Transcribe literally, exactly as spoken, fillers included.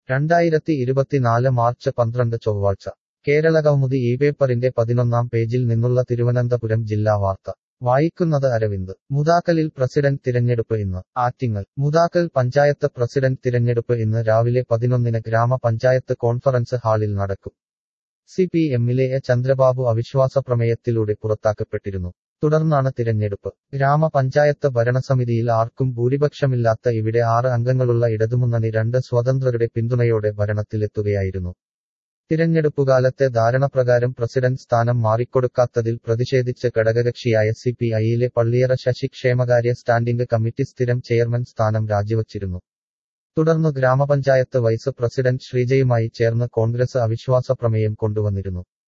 രണ്ടായിരത്തി ഇരുപത്തിനാല് മാർച്ച് പന്ത്രണ്ട് ചൊവ്വാഴ്ച കേരളകൗമുദി ഈ പേപ്പറിന്റെ പതിനൊന്നാം പേജിൽ നിന്നുള്ള തിരുവനന്തപുരം ജില്ലാ വാർത്ത വായിക്കുന്നത് അരവിന്ദ് മുതാക്കലിൽ പ്രസിഡന്റ് തിരഞ്ഞെടുപ്പ് ഇന്ന് ആറ്റിങ്ങൽ മുതാക്കൽ പഞ്ചായത്ത് പ്രസിഡന്റ് തിരഞ്ഞെടുപ്പ് ഇന്ന് രാവിലെ പതിനൊന്നിന് ഗ്രാമപഞ്ചായത്ത് കോൺഫറൻസ് ഹാളിൽ നടക്കും സി പി എമ്മിലെ എ ചന്ദ്രബാബു അവിശ്വാസ പ്രമേയത്തിലൂടെ പുറത്താക്കപ്പെട്ടിരുന്നു തുടർന്നാണ് തിരഞ്ഞെടുപ്പ് ഗ്രാമപഞ്ചായത്ത് ഭരണസമിതിയിൽ ആർക്കും ഭൂരിപക്ഷമില്ലാത്ത ഇവിടെ ആറ് അംഗങ്ങളുള്ള ഇടതുമുന്നണി രണ്ട് സ്വതന്ത്രരുടെ പിന്തുണയോടെ ഭരണത്തിലെത്തുകയായിരുന്നു തിരഞ്ഞെടുപ്പുകാലത്തെ ധാരണപ്രകാരം പ്രസിഡന്റ് സ്ഥാനം മാറിക്കൊടുക്കാത്തതിൽ പ്രതിഷേധിച്ച് ഘടകകക്ഷിയായ സി പി ഐയിലെ പള്ളിയറ ശശി ക്ഷേമകാര്യ സ്റ്റാൻഡിംഗ് കമ്മിറ്റി സ്ഥിരം ചെയർമാൻ സ്ഥാനം രാജിവച്ചിരുന്നു തുടർന്നു ഗ്രാമപഞ്ചായത്ത് വൈസ് പ്രസിഡന്റ് ശ്രീജയുമായി ചേർന്ന് കോൺഗ്രസ് അവിശ്വാസ പ്രമേയം കൊണ്ടുവന്നിരുന്നു